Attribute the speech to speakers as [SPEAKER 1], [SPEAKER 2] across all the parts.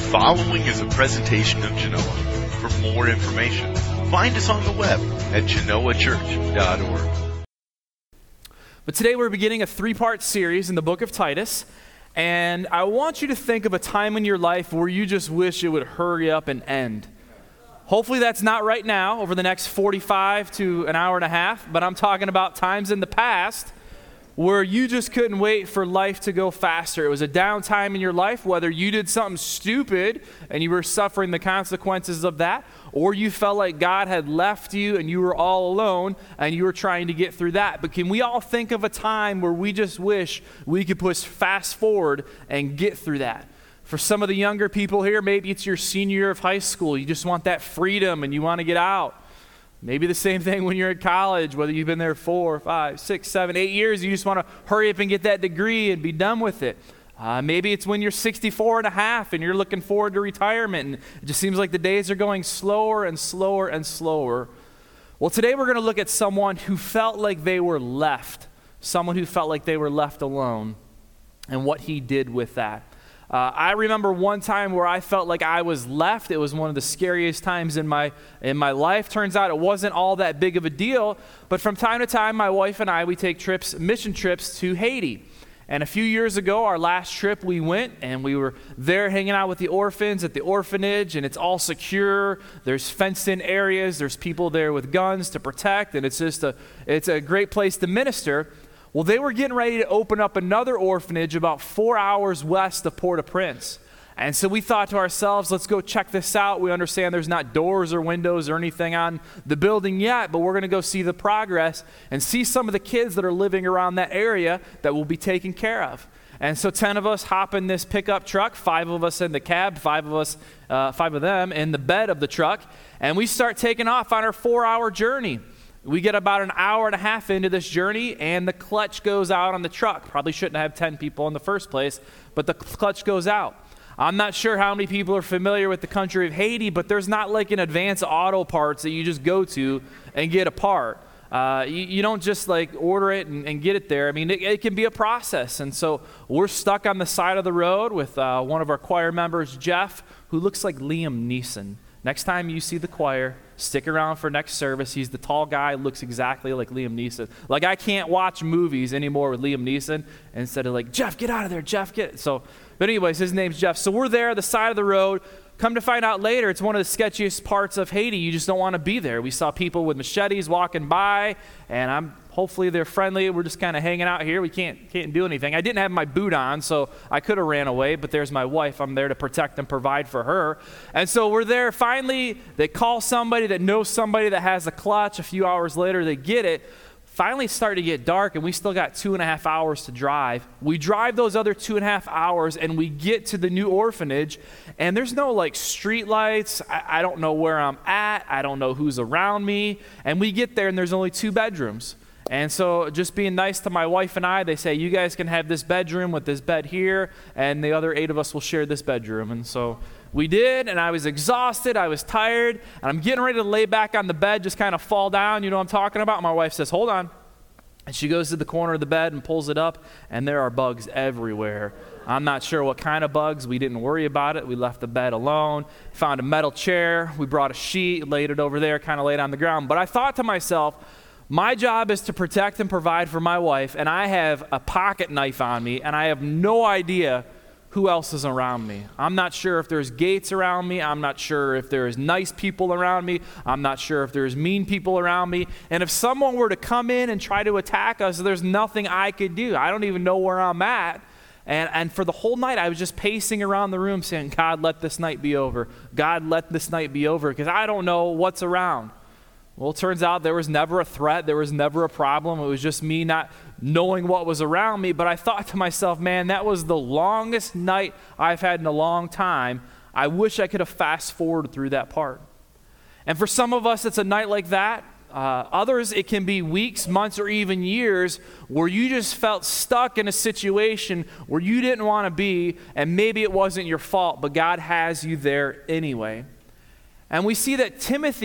[SPEAKER 1] following is a presentation of Genoa. For more information, find us on the web at genoachurch.org.
[SPEAKER 2] But today we're beginning a 3-part series in the book of Titus, and I want you to think of a time in your life where you just wish it would hurry up and end. Hopefully that's not right now, over the next 45 to an hour and a half, but I'm talking about times in the past where you just couldn't wait for life to go faster. It was a downtime in your life, whether you did something stupid and you were suffering the consequences of that, or you felt like God had left you and you were all alone and you were trying to get through that. But can we all think of a time where we just wish we could push fast forward and get through that? For some of the younger people here, maybe it's your senior year of high school. You just want that freedom and you want to get out. Maybe the same thing when you're at college, whether you've been there 4, 5, 6, 7, 8 years, you just want to hurry up and get that degree and be done with it. Maybe it's when you're 64 and a half and you're looking forward to retirement and it just seems like the days are going slower and slower and slower. Well, today we're going to look at someone who felt like they were left, someone who felt like they were left alone, and what he did with that. I remember one time where I felt like I was left. It was one of the scariest times in my life. Turns out it wasn't all that big of a deal, but from time to time, my wife and I, we take mission trips to Haiti. And a few years ago, our last trip, we went and we were there hanging out with the orphans at the orphanage, and it's all secure. There's fenced-in areas. There's people there with guns to protect, and it's a great place to minister. Well, they were getting ready to open up another orphanage about 4 hours west of Port-au-Prince. And so we thought to ourselves, let's go check this out. We understand there's not doors or windows or anything on the building yet, but we're going to go see the progress and see some of the kids that are living around that area that will be taken care of. And so 10 of us hop in this pickup truck, 5 of us in the cab, 5 of them in the bed of the truck, and we start taking off on our 4-hour journey. We get about an hour and a half into this journey, and the clutch goes out on the truck. Probably shouldn't have 10 people in the first place, but the clutch goes out. I'm not sure how many people are familiar with the country of Haiti, but there's not like an Advance Auto Parts that you just go to and get a part. You don't just like order it and get it there. I mean, it can be a process. And so we're stuck on the side of the road with one of our choir members, Jeff, who looks like Liam Neeson. Next time you see the choir, stick around for next service. He's the tall guy, looks exactly like Liam Neeson. Like, I can't watch movies anymore with Liam Neeson instead of like, Jeff, get out of there, Jeff, get. So, but anyways, his name's Jeff. So we're there, the side of the road. Come to find out later, it's one of the sketchiest parts of Haiti. You just don't want to be there. We saw people with machetes walking by, and hopefully they're friendly. We're just kind of hanging out here. We can't do anything. I didn't have my boot on, so I could have ran away, but there's my wife. I'm there to protect and provide for her. And so we're there. Finally, they call somebody that knows somebody that has a clutch. A few hours later, they get it. Finally, it started to get dark, and we still got 2.5 hours to drive. We drive those other 2.5 hours, and we get to the new orphanage, and there's no like street lights. I don't know where I'm at. I don't know who's around me. And we get there, and there's only 2 bedrooms. And so just being nice to my wife and I, they say, you guys can have this bedroom with this bed here, and the other 8 of us will share this bedroom. And so we did, and I was exhausted, I was tired, and I'm getting ready to lay back on the bed, just kind of fall down, you know what I'm talking about? My wife says, hold on. And she goes to the corner of the bed and pulls it up, and there are bugs everywhere. I'm not sure what kind of bugs. We didn't worry about it. We left the bed alone, found a metal chair. We brought a sheet, laid it over there, kind of laid on the ground. But I thought to myself, my job is to protect and provide for my wife, and I have a pocket knife on me, and I have no idea who else is around me. I'm not sure if there's gates around me. I'm not sure if there's nice people around me. I'm not sure if there's mean people around me. And if someone were to come in and try to attack us, there's nothing I could do. I don't even know where I'm at. And for the whole night, I was just pacing around the room saying, God, let this night be over. God, let this night be over, because I don't know what's around. Well, it turns out there was never a threat. There was never a problem. It was just me not knowing what was around me. But I thought to myself, man, that was the longest night I've had in a long time. I wish I could have fast forwarded through that part. And for some of us, it's a night like that. Others, it can be weeks, months, or even years where you just felt stuck in a situation where you didn't want to be, and maybe it wasn't your fault, but God has you there anyway. And we see that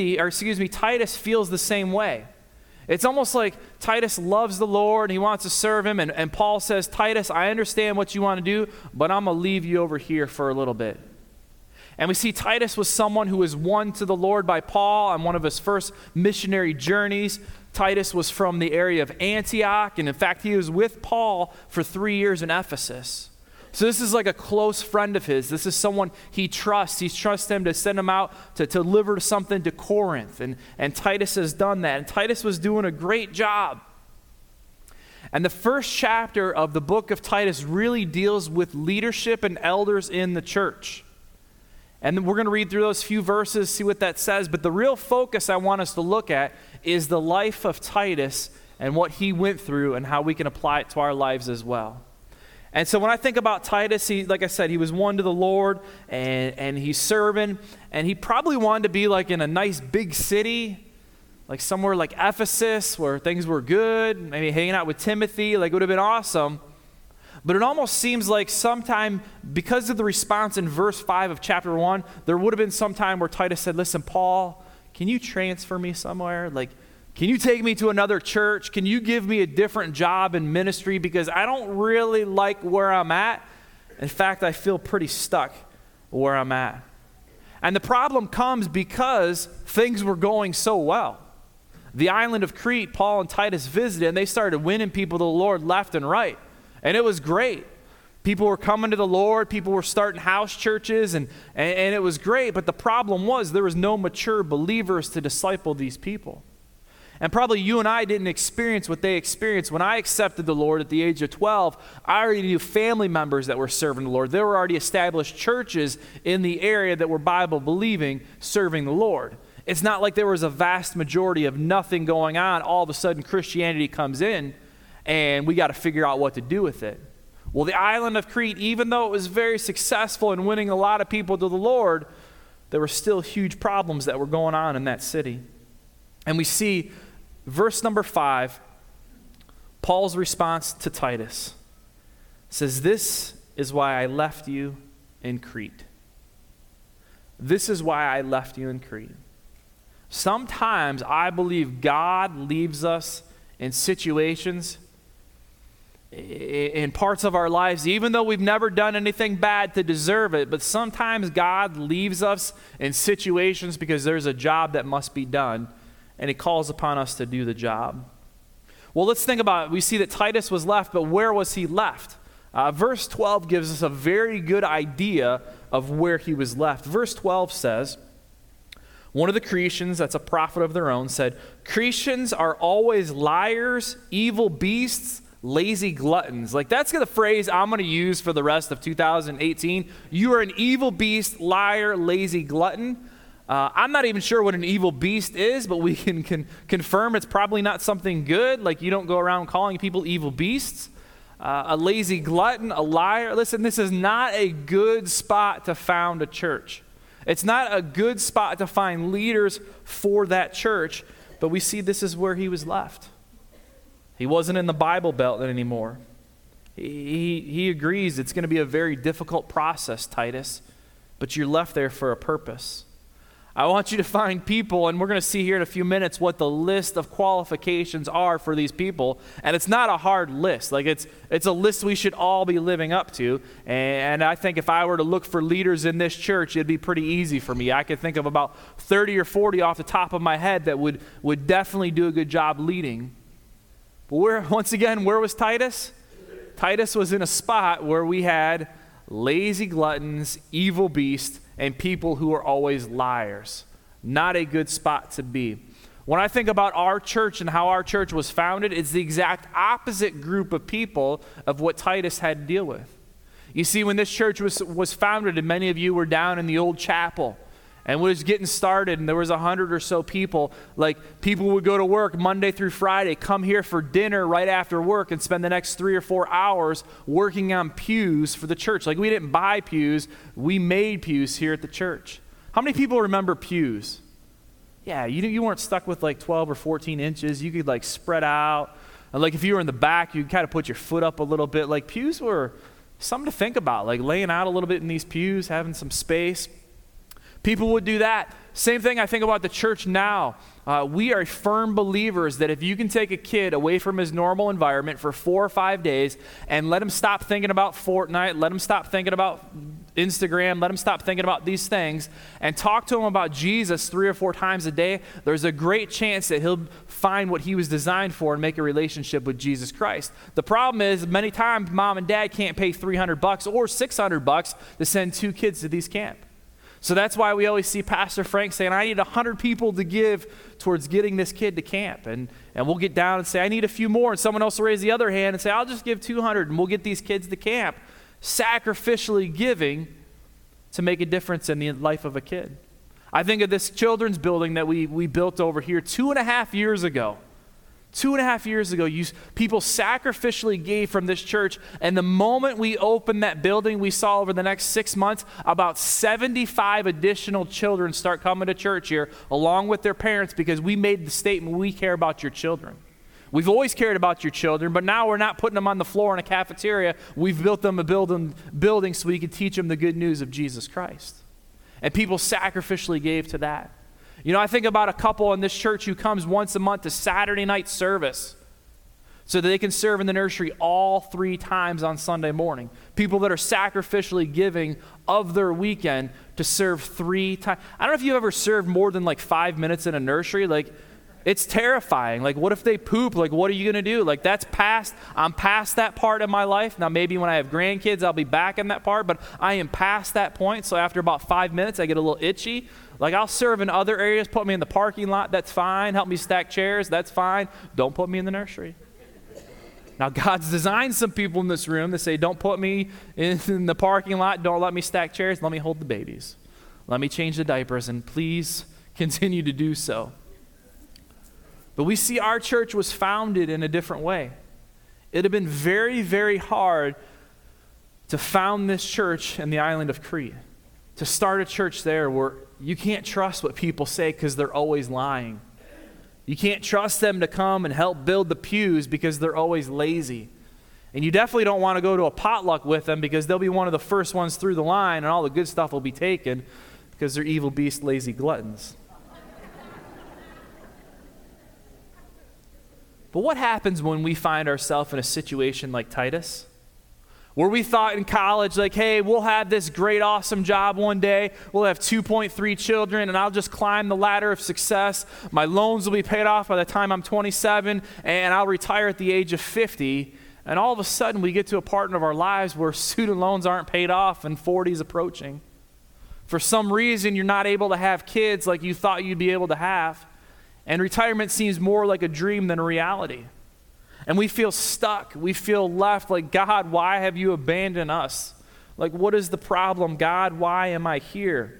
[SPEAKER 2] Titus feels the same way. It's almost like Titus loves the Lord and he wants to serve him. And Paul says, Titus, I understand what you want to do, but I'm going to leave you over here for a little bit. And we see Titus was someone who was won to the Lord by Paul on one of his first missionary journeys. Titus was from the area of Antioch, and in fact, he was with Paul for 3 years in Ephesus. So this is like a close friend of his. This is someone he trusts. He trusts him to send him out to deliver something to Corinth, and Titus has done that. And Titus was doing a great job. And the first chapter of the book of Titus really deals with leadership and elders in the church. And we're going to read through those few verses, see what that says. But the real focus I want us to look at is the life of Titus and what he went through and how we can apply it to our lives as well. And so when I think about Titus, like I said, he was won to the Lord, and he's serving. And he probably wanted to be like in a nice big city, like somewhere like Ephesus where things were good, maybe hanging out with Timothy. Like it would have been awesome. But it almost seems like sometime, because of the response in verse 5 of chapter 1, there would have been some time where Titus said, listen, Paul, can you transfer me somewhere? Like, can you take me to another church? Can you give me a different job in ministry? Because I don't really like where I'm at. In fact, I feel pretty stuck where I'm at. And the problem comes because things were going so well. The island of Crete, Paul and Titus visited, and they started winning people to the Lord left and right. And it was great. People were coming to the Lord. People were starting house churches, and it was great. But the problem was there was no mature believers to disciple these people. And probably you and I didn't experience what they experienced. When I accepted the Lord at the age of 12, I already knew family members that were serving the Lord. There were already established churches in the area that were Bible-believing, serving the Lord. It's not like there was a vast majority of nothing going on. All of a sudden, Christianity comes in, and we got to figure out what to do with it. Well, the island of Crete, even though it was very successful in winning a lot of people to the Lord, there were still huge problems that were going on in that city. And we see verse number 5, Paul's response to Titus. It says, "This is why I left you in Crete." This is why I left you in Crete. Sometimes I believe God leaves us in situations, in parts of our lives, even though we've never done anything bad to deserve it, but sometimes God leaves us in situations because there's a job that must be done, and he calls upon us to do the job. Well, let's think about it. We see that Titus was left, but where was he left? Verse 12 gives us a very good idea of where he was left. Verse 12 says, one of the Cretans, that's a prophet of their own, said, "Cretans are always liars, evil beasts, lazy gluttons." Like, that's the phrase I'm going to use for the rest of 2018. You are an evil beast, liar, lazy glutton. I'm not even sure what an evil beast is, but we can confirm it's probably not something good. Like, you don't go around calling people evil beasts. A lazy glutton, a liar. Listen, this is not a good spot to found a church. It's not a good spot to find leaders for that church, but we see this is where he was left. He wasn't in the Bible Belt anymore. He agrees it's going to be a very difficult process, Titus, but you're left there for a purpose. I want you to find people, and we're going to see here in a few minutes what the list of qualifications are for these people. And it's not a hard list. Like, it's a list we should all be living up to. And I think if I were to look for leaders in this church, it'd be pretty easy for me. I could think of about 30 or 40 off the top of my head that would definitely do a good job leading. But once again, where was Titus? Titus was in a spot where we had lazy gluttons, evil beasts, and people who are always liars. Not a good spot to be. When I think about our church and how our church was founded, it's the exact opposite group of people of what Titus had to deal with. You see, when this church was founded, and many of you were down in the old chapel, and was getting started, and there was 100 or so people, like, people would go to work Monday through Friday, come here for dinner right after work, and spend the next 3 or 4 hours working on pews for the church. Like, we didn't buy pews, we made pews here at the church. How many people remember pews? Yeah, you weren't stuck with like 12 or 14 inches. You could like spread out. And like if you were in the back, you could kind of put your foot up a little bit. Like, pews were something to think about, like laying out a little bit in these pews, having some space. People would do that. Same thing I think about the church now. We are firm believers that if you can take a kid away from his normal environment for 4 or 5 days and let him stop thinking about Fortnite, let him stop thinking about Instagram, let him stop thinking about these things, and talk to him about Jesus 3 or 4 times a day, there's a great chance that he'll find what he was designed for and make a relationship with Jesus Christ. The problem is many times mom and dad can't pay $300 or $600 to send 2 kids to these camp. So that's why we always see Pastor Frank saying, I need 100 people to give towards getting this kid to camp. And we'll get down and say, I need a few more. And someone else will raise the other hand and say, I'll just give 200 and we'll get these kids to camp. Sacrificially giving to make a difference in the life of a kid. I think of this children's building that we built over here 2.5 years ago. 2.5 years ago, people sacrificially gave from this church, and the moment we opened that building, we saw over the next 6 months about 75 additional children start coming to church here along with their parents, because we made the statement, we care about your children. We've always cared about your children, but now we're not putting them on the floor in a cafeteria. We've built them a building so we can teach them the good news of Jesus Christ. And people sacrificially gave to that. You know, I think about a couple in this church who comes once a month to Saturday night service so that they can serve in the nursery all 3 times on Sunday morning. People that are sacrificially giving of their weekend to serve 3 times. I don't know if you've ever served more than like 5 minutes in a nursery. Like, it's terrifying. Like, what if they poop? Like, what are you going to do? Like, I'm past that part of my life. Now, maybe when I have grandkids, I'll be back in that part, but I am past that point. So after about 5 minutes, I get a little itchy. Like, I'll serve in other areas. Put me in the parking lot, that's fine. Help me stack chairs, that's fine. Don't put me in the nursery. Now, God's designed some people in this room that say, don't put me in the parking lot, don't let me stack chairs, let me hold the babies. Let me change the diapers, and please continue to do so. But we see our church was founded in a different way. It would have been very, very hard to found this church in the island of Crete, to start a church there where you can't trust what people say because they're always lying. You can't trust them to come and help build the pews because they're always lazy. And you definitely don't want to go to a potluck with them because they'll be one of the first ones through the line and all the good stuff will be taken because they're evil beast, lazy gluttons. But what happens when we find ourselves in a situation like Titus? Where we thought in college, like, hey, we'll have this great, awesome job one day. We'll have 2.3 children, and I'll just climb the ladder of success. My loans will be paid off by the time I'm 27, and I'll retire at the age of 50. And all of a sudden, we get to a part of our lives where student loans aren't paid off and 40 is approaching. For some reason, you're not able to have kids like you thought you'd be able to have. And retirement seems more like a dream than a reality. And we feel stuck. We feel left like, God, why have you abandoned us? Like, what is the problem? God, why am I here?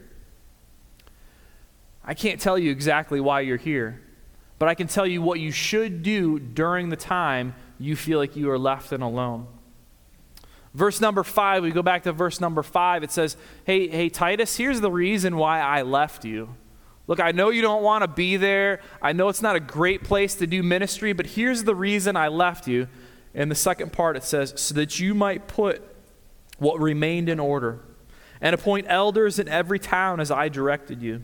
[SPEAKER 2] I can't tell you exactly why you're here, but I can tell you what you should do during the time you feel like you are left and alone. Verse number 5, we go back to verse number 5. It says, hey, Titus, here's the reason why I left you. Look, I know you don't want to be there. I know it's not a great place to do ministry, but here's the reason I left you. In the second part, it says, so that you might put what remained in order and appoint elders in every town as I directed you.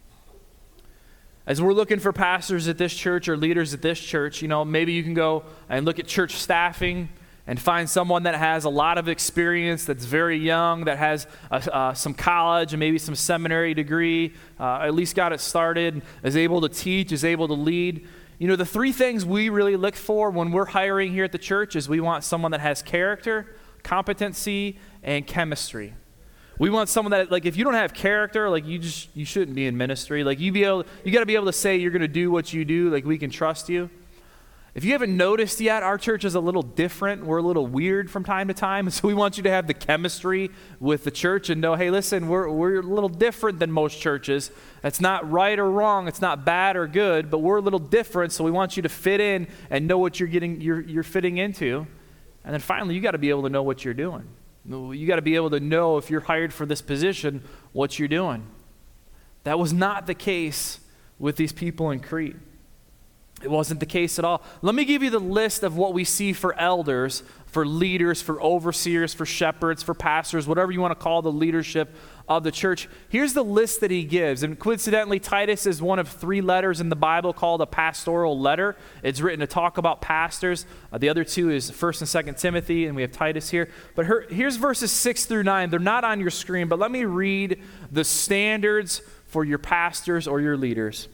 [SPEAKER 2] As we're looking for pastors at this church or leaders at this church, maybe you can go and look at church staffing and find someone that has a lot of experience, that's very young, that has some college and maybe some seminary degree, at least got it started, is able to teach, is able to lead. The 3 things we really look for when we're hiring here at the church is we want someone that has character, competency, and chemistry. We want someone that, like, if you don't have character, like, you shouldn't be in ministry. Like, you got to be able to say you're going to do what you do, like, we can trust you. If you haven't noticed yet, our church is a little different. We're a little weird from time to time. So we want you to have the chemistry with the church and know, hey, listen, we're a little different than most churches. That's not right or wrong. It's not bad or good, but we're a little different. So we want you to fit in and know what you're fitting into. And then finally, you got to be able to know what you're doing. You got to be able to know if you're hired for this position, what you're doing. That was not the case with these people in Crete. It wasn't the case at all. Let me give you the list of what we see for elders, for leaders, for overseers, for shepherds, for pastors, whatever you want to call the leadership of the church. Here's the list that he gives. And coincidentally, Titus is one of 3 letters in the Bible called a pastoral letter. It's written to talk about pastors. The other 2 is 1st and 2nd Timothy, and we have Titus here. But here's verses 6 through 9. They're not on your screen, but let me read the standards for your pastors or your leaders.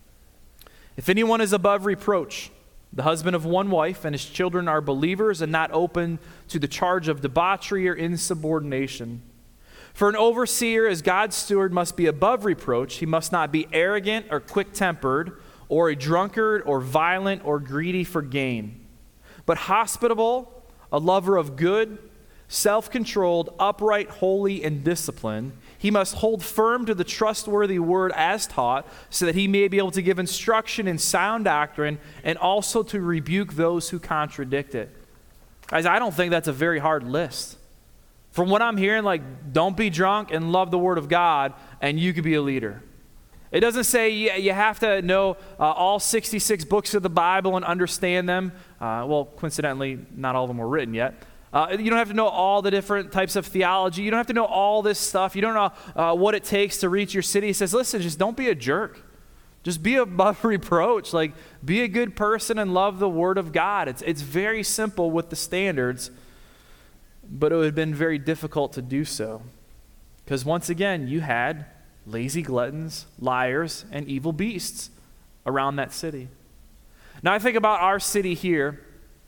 [SPEAKER 2] If anyone is above reproach, the husband of one wife, and his children are believers and not open to the charge of debauchery or insubordination. For an overseer as God's steward must be above reproach. He must not be arrogant or quick-tempered or a drunkard or violent or greedy for gain, but hospitable, a lover of good, self-controlled, upright, holy, and disciplined. He must hold firm to the trustworthy word as taught, so that he may be able to give instruction in sound doctrine and also to rebuke those who contradict it. Guys, I don't think that's a very hard list. From what I'm hearing, don't be drunk and love the word of God, and you could be a leader. It doesn't say you have to know all 66 books of the Bible and understand them. Coincidentally, not all of them were written yet. You don't have to know all the different types of theology. You don't have to know all this stuff. You don't know what it takes to reach your city. He says, listen, just don't be a jerk. Just be above reproach. Be a good person and love the word of God. It's very simple with the standards, but it would have been very difficult to do so. Because once again, you had lazy gluttons, liars, and evil beasts around that city. Now I think about our city here.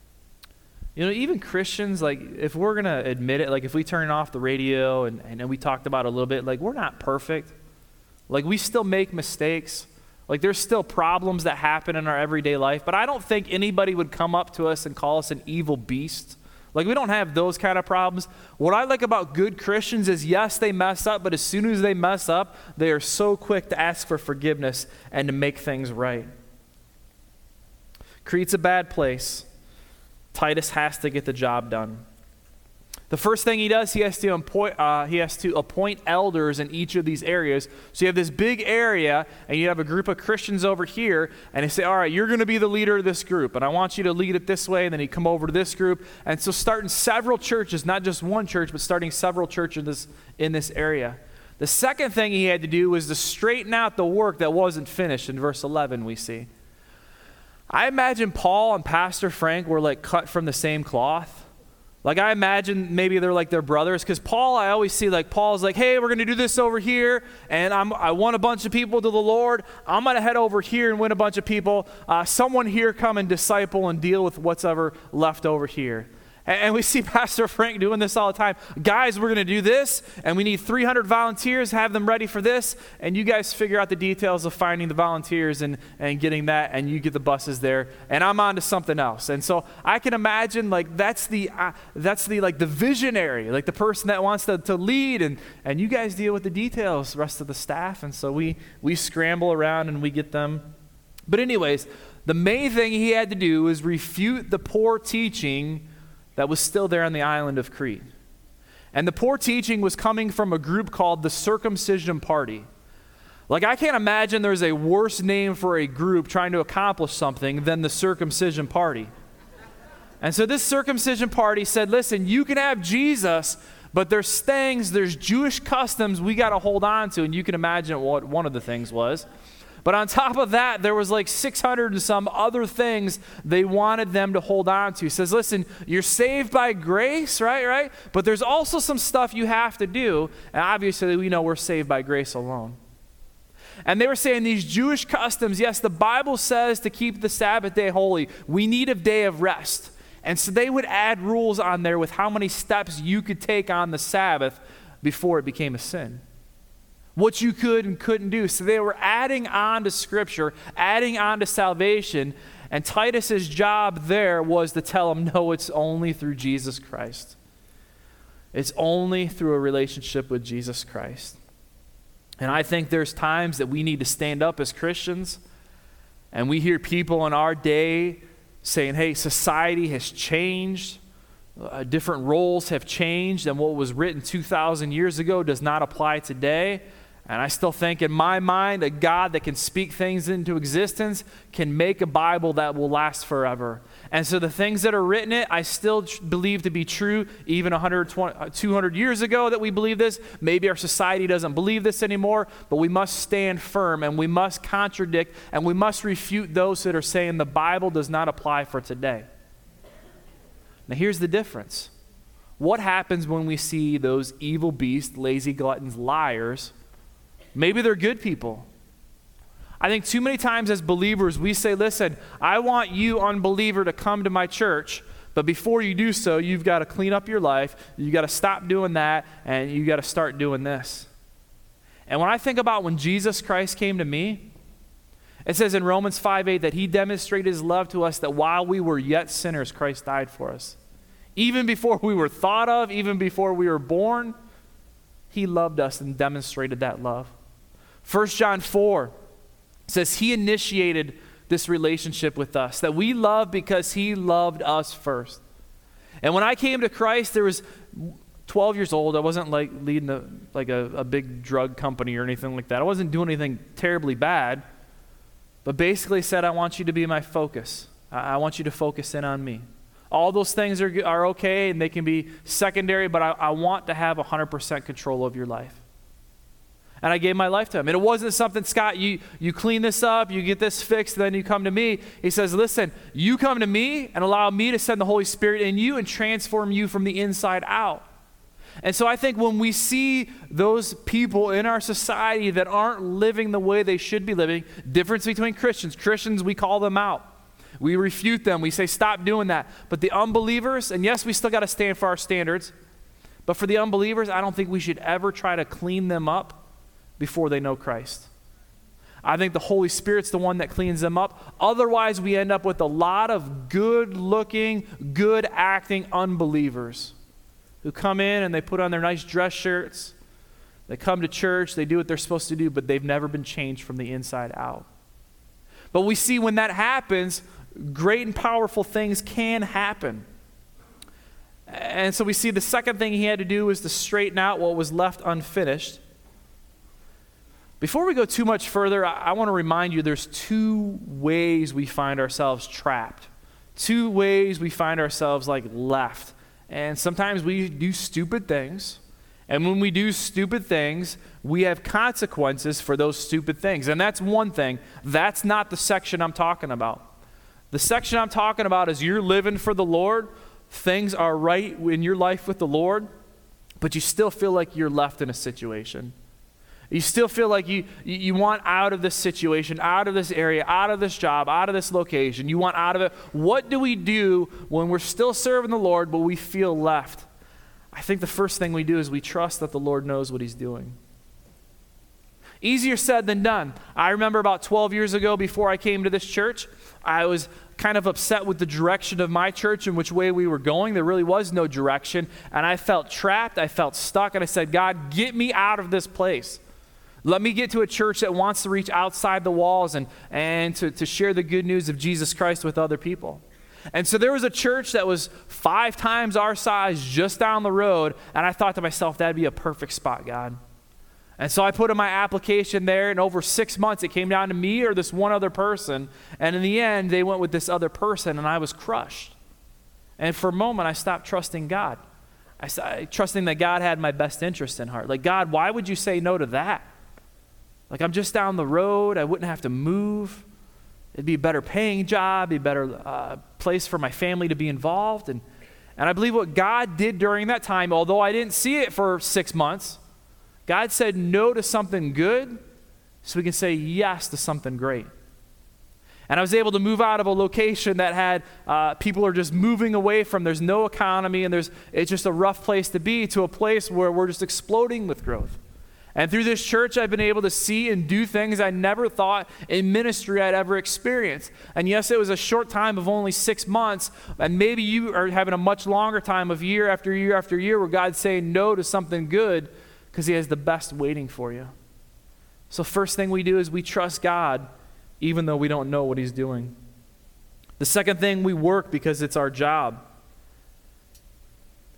[SPEAKER 2] Even Christians, if we're going to admit it, if we turn off the radio and we talked about it a little bit, we're not perfect. We still make mistakes. There's still problems that happen in our everyday life, but I don't think anybody would come up to us and call us an evil beast. We don't have those kind of problems. What I like about good Christians is, yes, they mess up, but as soon as they mess up, they are so quick to ask for forgiveness and to make things right. Crete's a bad place. Titus has to get the job done. The first thing he does, he has to appoint elders in each of these areas. So you have this big area, and you have a group of Christians over here, and they say, all right, you're going to be the leader of this group, and I want you to lead it this way, and then you come over to this group. And so starting several churches, not just one church, but starting several churches in this area. The second thing he had to do was to straighten out the work that wasn't finished. In verse 11 we see. I imagine Paul and Pastor Frank were cut from the same cloth. I imagine maybe they're their brothers, because Paul, I always see Paul's hey, we're going to do this over here, and I want a bunch of people to the Lord. I'm going to head over here and win a bunch of people. Someone here come and disciple and deal with what's ever left over here. And we see Pastor Frank doing this all the time. Guys, we're going to do this, and we need 300 volunteers, have them ready for this, and you guys figure out the details of finding the volunteers and getting that, and you get the buses there, and I'm on to something else. And so I can imagine that's the visionary, the person that wants to lead, and you guys deal with the details, the rest of the staff. And so we scramble around and we get them. But anyways, the main thing he had to do was refute the poor teaching that was still there on the island of Crete. And the poor teaching was coming from a group called the Circumcision Party. I can't imagine there's a worse name for a group trying to accomplish something than the Circumcision Party. And so this Circumcision Party said, listen, you can have Jesus, but there's Jewish customs we got to hold on to. And you can imagine what one of the things was. But on top of that, there was 600 and some other things they wanted them to hold on to. He says, listen, you're saved by grace, right? But there's also some stuff you have to do. And obviously, we know we're saved by grace alone. And they were saying these Jewish customs, yes, the Bible says to keep the Sabbath day holy. We need a day of rest. And so they would add rules on there with how many steps you could take on the Sabbath before it became a sin. What you could and couldn't do. So they were adding on to Scripture, adding on to salvation, and Titus's job there was to tell them, no, it's only through Jesus Christ. It's only through a relationship with Jesus Christ. And I think there's times that we need to stand up as Christians, and we hear people in our day saying, hey, society has changed. Different roles have changed, and what was written 2,000 years ago does not apply today. And I still think in my mind, a God that can speak things into existence can make a Bible that will last forever. And so the things that are written in it, I still believe to be true even 200 years ago that we believe this. Maybe our society doesn't believe this anymore, but we must stand firm and we must contradict and we must refute those that are saying the Bible does not apply for today. Now here's the difference. What happens when we see those evil beasts, lazy gluttons, liars? Maybe they're good people. I think too many times as believers, we say, listen, I want you, unbeliever, to come to my church, but before you do so, you've got to clean up your life, you've got to stop doing that, and you've got to start doing this. And when I think about when Jesus Christ came to me, it says in Romans 5:8 that he demonstrated his love to us, that while we were yet sinners, Christ died for us. Even before we were thought of, even before we were born, he loved us and demonstrated that love. 1 John 4 says he initiated this relationship with us, that we love because he loved us first. And when I came to Christ, there was 12 years old. I wasn't like leading a big drug company or anything like that. I wasn't doing anything terribly bad, but basically said, I want you to be my focus. I want you to focus in on me. All those things are okay and they can be secondary, but I want to have 100% control of your life. And I gave my life to him. And it wasn't something, Scott, you clean this up, you get this fixed, then you come to me. He says, listen, you come to me and allow me to send the Holy Spirit in you and transform you from the inside out. And so I think when we see those people in our society that aren't living the way they should be living, difference between Christians, we call them out. We refute them. We say, stop doing that. But the unbelievers, and yes, we still got to stand for our standards, but for the unbelievers, I don't think we should ever try to clean them up before they know Christ. I think the Holy Spirit's the one that cleans them up. Otherwise, we end up with a lot of good-looking, good-acting unbelievers who come in and they put on their nice dress shirts. They come to church, they do what they're supposed to do, but they've never been changed from the inside out. But we see when that happens, great and powerful things can happen. And so we see the second thing he had to do was to straighten out what was left unfinished. Before we go too much further, I want to remind you there's two ways we find ourselves trapped. Two ways we find ourselves like left. And sometimes we do stupid things. And when we do stupid things, we have consequences for those stupid things. And that's one thing. That's not the section I'm talking about. The section I'm talking about is you're living for the Lord. Things are right in your life with the Lord, but you still feel like you're left in a situation. You still feel like you want out of this situation, out of this area, out of this job, out of this location. You want out of it. What do we do when we're still serving the Lord, but we feel left? I think the first thing we do is we trust that the Lord knows what he's doing. Easier said than done. I remember about 12 years ago, before I came to this church, I was kind of upset with the direction of my church and which way we were going. There really was no direction, and I felt trapped. I felt stuck, and I said, God, get me out of this place. Let me get to a church that wants to reach outside the walls and to share the good news of Jesus Christ with other people. And so there was a church that was 5 times our size just down the road, and I thought to myself, that'd be a perfect spot, God. And so I put in my application there, and over 6 months it came down to me or this one other person, and in the end they went with this other person, and I was crushed. And for a moment I stopped trusting God. I started trusting that God had my best interest in heart. Like, God, why would you say no to that? Like, I'm just down the road. I wouldn't have to move. It'd be a better paying job, be a better place for my family to be involved. And I believe what God did during that time, although I didn't see it for 6 months, God said no to something good so we can say yes to something great. And I was able to move out of a location that had people are just moving away from, there's no economy, and it's just a rough place to be, to a place where we're just exploding with growth. And through this church, I've been able to see and do things I never thought in ministry I'd ever experienced. And yes, it was a short time of only 6 months, and maybe you are having a much longer time of year after year after year where God's saying no to something good because he has the best waiting for you. So first thing we do is we trust God even though we don't know what he's doing. The second thing, we work because it's our job.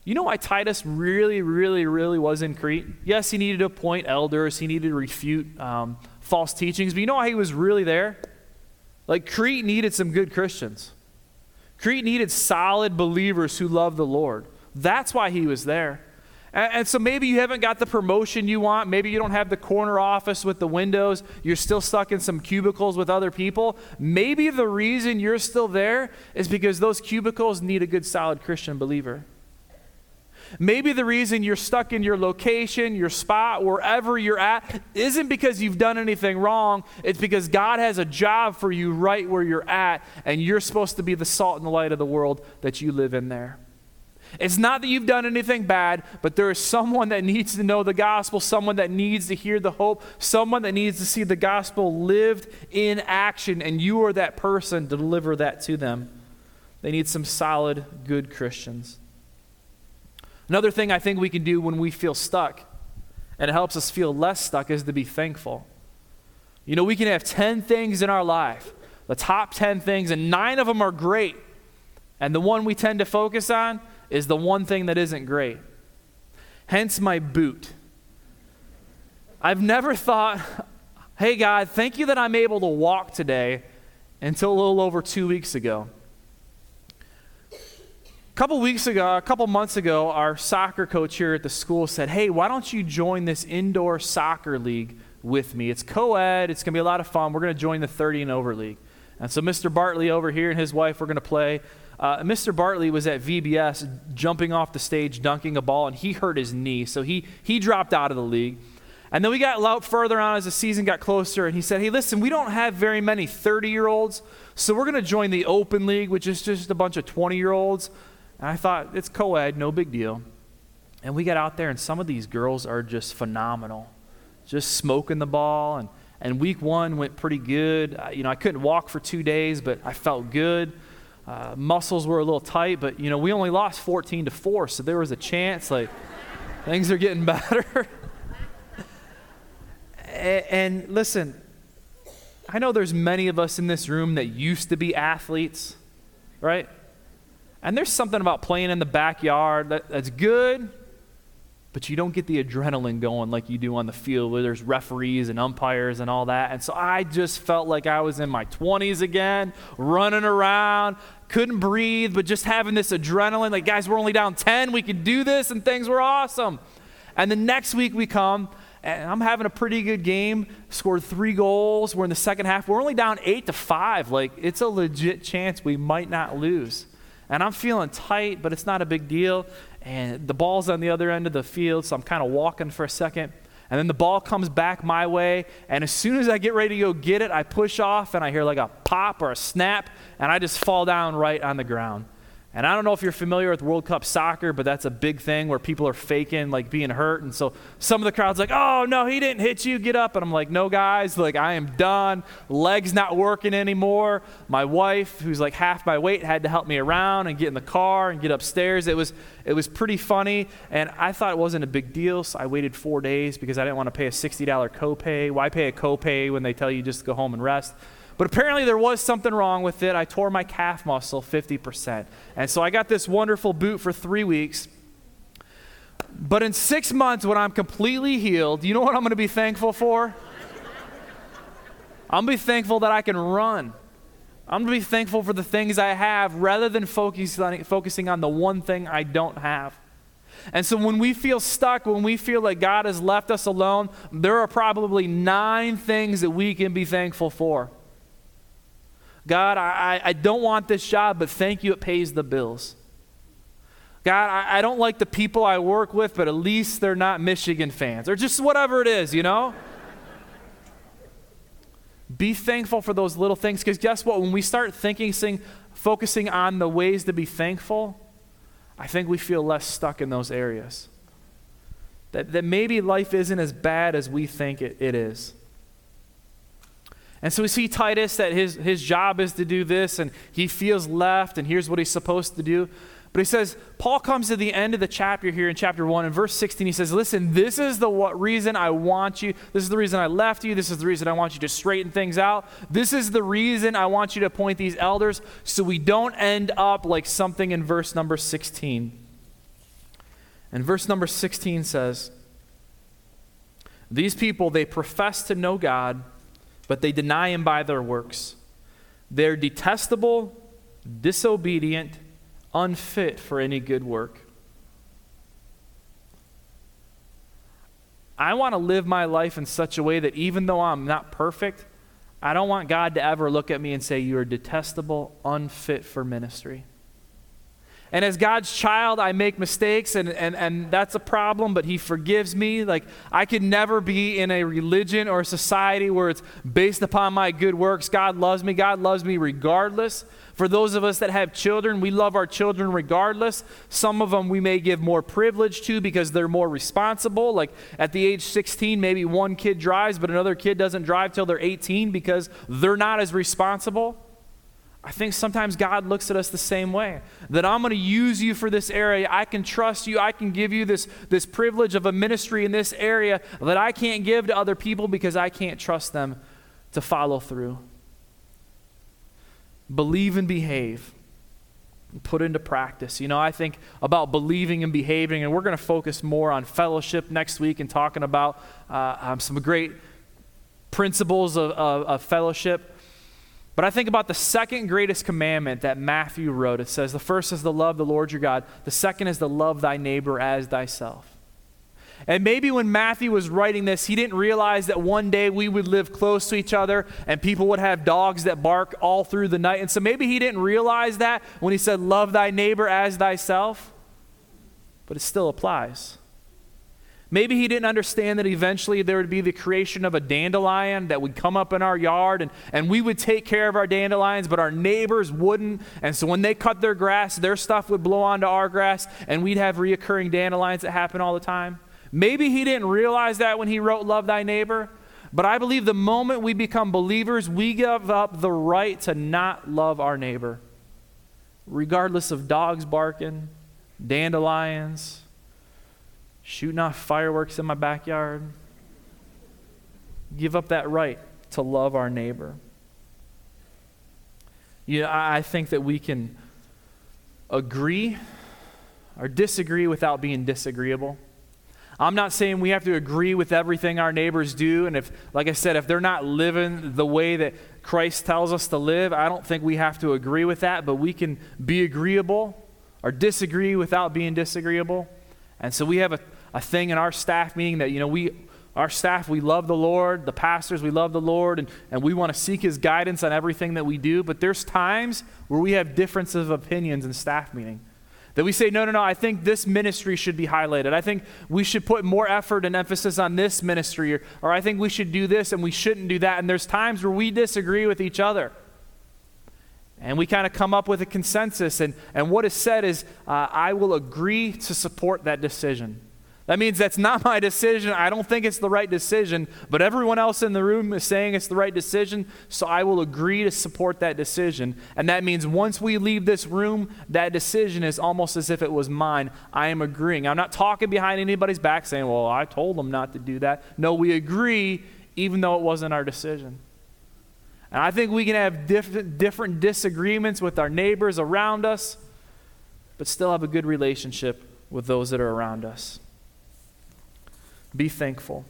[SPEAKER 2] You know why Titus really, really, really was in Crete? Yes, he needed to appoint elders. He needed to refute false teachings. But you know why he was really there? Like, Crete needed some good Christians. Crete needed solid believers who loved the Lord. That's why he was there. And so maybe you haven't got the promotion you want. Maybe you don't have the corner office with the windows. You're still stuck in some cubicles with other people. Maybe the reason you're still there is because those cubicles need a good, solid Christian believer. Maybe the reason you're stuck in your location, your spot, wherever you're at, isn't because you've done anything wrong. It's because God has a job for you right where you're at, and you're supposed to be the salt and the light of the world that you live in there. It's not that you've done anything bad, but there is someone that needs to know the gospel, someone that needs to hear the hope, someone that needs to see the gospel lived in action, and you are that person to deliver that to them. They need some solid, good Christians. Another thing I think we can do when we feel stuck, and it helps us feel less stuck, is to be thankful. You know, we can have 10 things in our life, the top 10 things, and 9 of them are great. And the one we tend to focus on is the one thing that isn't great. Hence my boot. I've never thought, hey God, thank you that I'm able to walk today, until a little over 2 weeks ago. A couple months ago, our soccer coach here at the school said, hey, why don't you join this indoor soccer league with me? It's co-ed. It's going to be a lot of fun. We're going to join the 30 and over league. And so Mr. Bartley over here and his wife were going to play. Mr. Bartley was at VBS jumping off the stage, dunking a ball, and he hurt his knee. So he dropped out of the league. And then we got out further on as the season got closer, and he said, hey, listen, we don't have very many 30-year-olds, so we're going to join the open league, which is just a bunch of 20-year-olds. And I thought, it's co-ed, no big deal. And we got out there, and some of these girls are just phenomenal, just smoking the ball. And week 1 went pretty good. I couldn't walk for 2 days, but I felt good. Muscles were a little tight, but, we only lost 14-4, so there was a chance, things are getting better. And listen, I know there's many of us in this room that used to be athletes, right? And there's something about playing in the backyard that's good, but you don't get the adrenaline going like you do on the field where there's referees and umpires and all that. And so I just felt like I was in my 20s again, running around, couldn't breathe, but just having this adrenaline. Like, guys, we're only down 10. We can do this, and things were awesome. And the next week we come, and I'm having a pretty good game, scored 3 goals. We're in the second half. We're only down 8-5. Like, it's a legit chance we might not lose. And I'm feeling tight, but it's not a big deal. And the ball's on the other end of the field, so I'm kind of walking for a second. And then the ball comes back my way, and as soon as I get ready to go get it, I push off, and I hear like a pop or a snap, and I just fall down right on the ground. And I don't know if you're familiar with World Cup soccer, but that's a big thing where people are faking, like, being hurt. And so some of the crowd's like, oh, no, he didn't hit you, get up. And I'm like, no, guys, like, I am done. Leg's not working anymore. My wife, who's like half my weight, had to help me around and get in the car and get upstairs. It was pretty funny, and I thought it wasn't a big deal, so I waited 4 days because I didn't want to pay a $60 copay. Why pay a copay when they tell you just to go home and rest? But apparently there was something wrong with it. I tore my calf muscle 50%. And so I got this wonderful boot for 3 weeks. But in 6 months, when I'm completely healed, you know what I'm going to be thankful for? I'm going to be thankful that I can run. I'm going to be thankful for the things I have rather than focusing on the one thing I don't have. And so when we feel stuck, when we feel like God has left us alone, there are probably 9 things that we can be thankful for. God, I don't want this job, but thank you, it pays the bills. God, I don't like the people I work with, but at least they're not Michigan fans, or just whatever it is, Be thankful for those little things, because guess what? When we start focusing on the ways to be thankful, I think we feel less stuck in those areas. That maybe life isn't as bad as we think it is. And so we see Titus that his job is to do this, and he feels left, and here's what he's supposed to do. But he says, Paul comes to the end of the chapter here in chapter 1, in verse 16, he says, listen, this is the reason I want you. This is the reason I left you. This is the reason I want you to straighten things out. This is the reason I want you to appoint these elders, so we don't end up like something in verse number 16. And verse number 16 says, these people, they profess to know God, but they deny him by their works. They're detestable, disobedient, unfit for any good work. I want to live my life in such a way that even though I'm not perfect, I don't want God to ever look at me and say, you are detestable, unfit for ministry. And as God's child, I make mistakes, and that's a problem, but he forgives me. Like, I could never be in a religion or a society where it's based upon my good works. God loves me. God loves me regardless. For those of us that have children, we love our children regardless. Some of them we may give more privilege to because they're more responsible. Like at the age 16, maybe one kid drives, but another kid doesn't drive till they're 18 because they're not as responsible. I think sometimes God looks at us the same way, that I'm going to use you for this area. I can trust you. I can give you this privilege of a ministry in this area that I can't give to other people because I can't trust them to follow through. Believe and behave. Put into practice. You know, I think about believing and behaving, and we're going to focus more on fellowship next week and talking about some great principles of fellowship. But I think about the second greatest commandment that Matthew wrote. It says, the first is to love the Lord your God. The second is to love thy neighbor as thyself. And maybe when Matthew was writing this, he didn't realize that one day we would live close to each other and people would have dogs that bark all through the night. And so maybe he didn't realize that when he said, love thy neighbor as thyself. But it still applies. Maybe he didn't understand that eventually there would be the creation of a dandelion that would come up in our yard, and we would take care of our dandelions, but our neighbors wouldn't. And so when they cut their grass, their stuff would blow onto our grass, and we'd have reoccurring dandelions that happen all the time. Maybe he didn't realize that when he wrote Love Thy Neighbor, but I believe the moment we become believers, we give up the right to not love our neighbor, regardless of dogs barking, dandelions, shooting off fireworks in my backyard. Give up that right to love our neighbor. You know, I think that we can agree or disagree without being disagreeable. I'm not saying we have to agree with everything our neighbors do, and if, like I said, if they're not living the way that Christ tells us to live, I don't think we have to agree with that, but we can be agreeable or disagree without being disagreeable. And so we have a thing in our staff meeting that, you know, our staff, we love the Lord, the pastors, we love the Lord, and we want to seek his guidance on everything that we do, but there's times where we have differences of opinions in staff meeting. That we say, no, I think this ministry should be highlighted. I think we should put more effort and emphasis on this ministry, or I think we should do this and we shouldn't do that. And there's times where we disagree with each other. And we kind of come up with a consensus, and what is said is, I will agree to support that decision. That means that's not my decision. I don't think it's the right decision, but everyone else in the room is saying it's the right decision, so I will agree to support that decision. And that means once we leave this room, that decision is almost as if it was mine. I am agreeing. I'm not talking behind anybody's back saying, well, I told them not to do that. No, we agree even though it wasn't our decision. And I think we can have different disagreements with our neighbors around us, but still have a good relationship with those that are around us. Be thankful.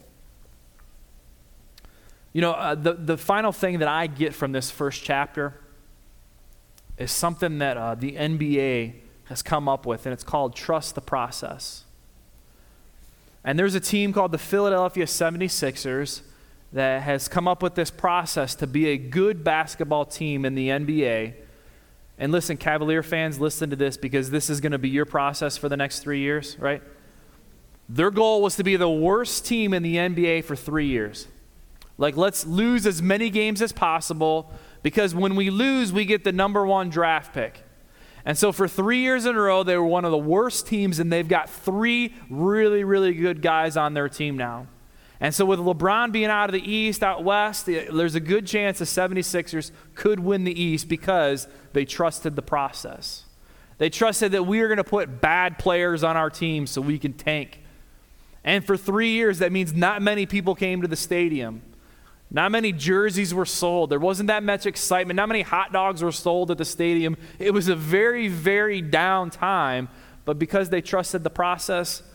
[SPEAKER 2] You know, the final thing that I get from this first chapter is something that the NBA has come up with, and it's called Trust the Process. And there's a team called the Philadelphia 76ers that has come up with this process to be a good basketball team in the NBA. And listen, Cavalier fans, listen to this, because this is going to be your process for the next 3 years, right? Their goal was to be the worst team in the NBA for 3 years. Like, let's lose as many games as possible, because when we lose, we get the number 1 draft pick. And so for 3 years in a row, they were one of the worst teams, and they've got 3 really, really good guys on their team now. And so with LeBron being out of the East, out West, there's a good chance the 76ers could win the East because they trusted the process. They trusted that we are going to put bad players on our team so we can tank. And for 3 years, that means not many people came to the stadium. Not many jerseys were sold. There wasn't that much excitement. Not many hot dogs were sold at the stadium. It was a very, very down time. But because they trusted the process,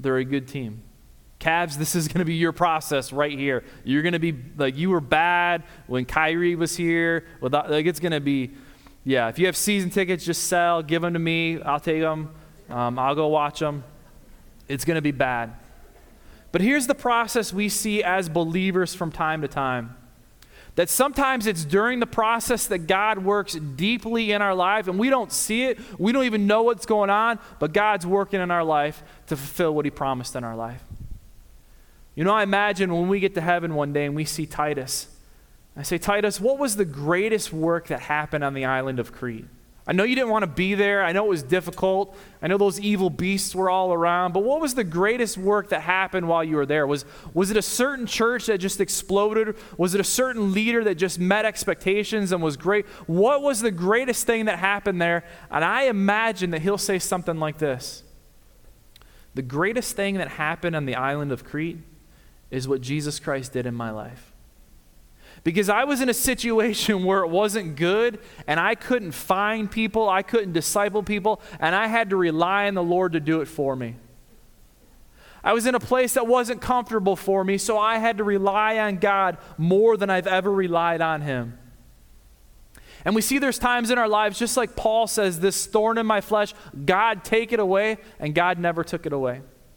[SPEAKER 2] they're a good team. Cavs, this is going to be your process right here. You're going to be like, you were bad when Kyrie was here. Like, it's going to be, yeah, if you have season tickets, just sell, give them to me. I'll take them. I'll go watch them. It's going to be bad. But here's the process we see as believers from time to time. That sometimes it's during the process that God works deeply in our life, and we don't see it. We don't even know what's going on, but God's working in our life to fulfill what he promised in our life. You know, I imagine when we get to heaven one day and we see Titus, I say, Titus, what was the greatest work that happened on the island of Crete? I know you didn't want to be there. I know it was difficult. I know those evil beasts were all around. But what was the greatest work that happened while you were there? Was it a certain church that just exploded? Was it a certain leader that just met expectations and was great? What was the greatest thing that happened there? And I imagine that he'll say something like this. The greatest thing that happened on the island of Crete is what Jesus Christ did in my life. Because I was in a situation where it wasn't good, and I couldn't find people, I couldn't disciple people, and I had to rely on the Lord to do it for me. I was in a place that wasn't comfortable for me, so I had to rely on God more than I've ever relied on him. And we see there's times in our lives, just like Paul says, this thorn in my flesh, God take it away, and God never took it away.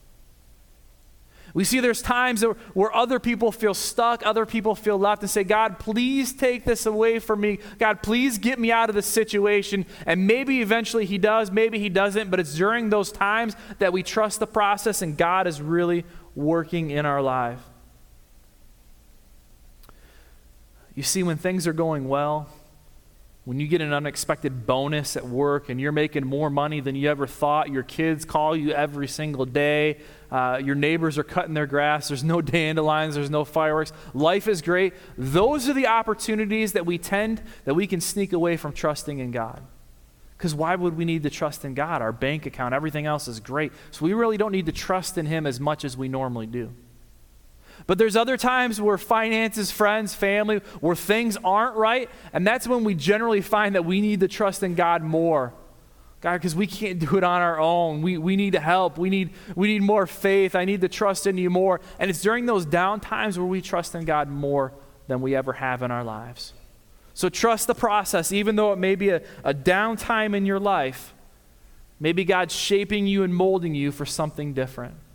[SPEAKER 2] We see there's times where other people feel stuck, other people feel left, and say, God, please take this away from me. God, please get me out of this situation. And maybe eventually he does, maybe he doesn't, but it's during those times that we trust the process and God is really working in our life. You see, when things are going well, when you get an unexpected bonus at work and you're making more money than you ever thought, your kids call you every single day, your neighbors are cutting their grass, there's no dandelions, there's no fireworks, life is great. Those are the opportunities that we can sneak away from trusting in God. Because why would we need to trust in God? Our bank account, everything else is great. So we really don't need to trust in him as much as we normally do. But there's other times where finances, friends, family, where things aren't right, and that's when we generally find that we need to trust in God more. God, because we can't do it on our own. We need help. We need more faith. I need to trust in you more. And it's during those down times where we trust in God more than we ever have in our lives. So trust the process, even though it may be a down time in your life. Maybe God's shaping you and molding you for something different.